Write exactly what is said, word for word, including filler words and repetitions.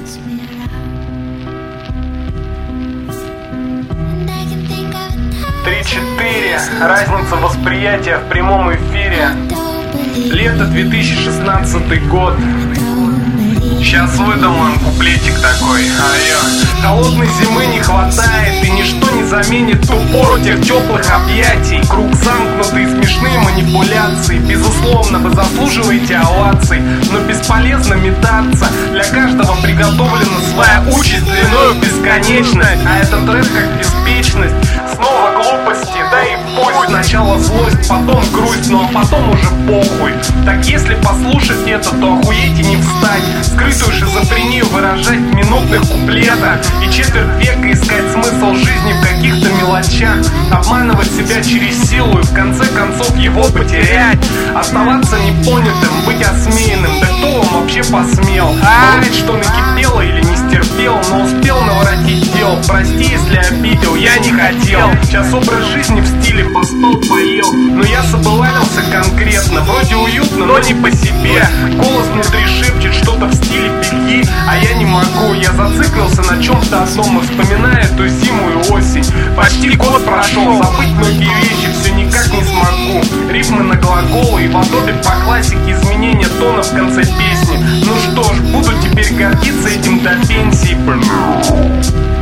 Три-четыре. Разница восприятия в прямом эфире. Лето две тысячи шестнадцатый год. Сейчас выдуман куплетик такой. Айо. Холодной зимы не хватает, и ничто не заменит ту пору тех теплых объятий. Круг замкнутый, смешные манипуляции. Безусловно, вы заслуживаете оваций, но бесполезно метаться. Для каждого приготовлена своя участь длиною в бесконечность. А этот трек как беспечность. Снова глупости, да и пусть. Сначала злость, потом грусть, ну а потом уже похуй. Так если послушать это, то охуеть и не встать. Скрытую шизофрению выражать в минутных куплетах. И четверть века искать смысл жизни в каких-то мелочах. Обманывать себя через силу и в конце концов его потерять. Оставаться непонятым, быть осмеянным. Да кто вам вообще посмел? Говорить, что накипело или не стерпел, но успел наворотить дел. Прости, если обидел, я не хотел. Сейчас образ жизни в стиле постов поел, но я собывалился конкретно. Вроде уютно, но не по себе. Голос внутри шепчет что-то в стиле беги, а я не могу. Я зациклился на чем-то одном и вспоминаю эту зиму и осень. Почти год прошел, забыть многие вещи все никак не смогу. Рифмы на глаголы и в адобе по классике изменения тона в конце песни. Ну что ж, буду теперь гордиться этим до пенсии.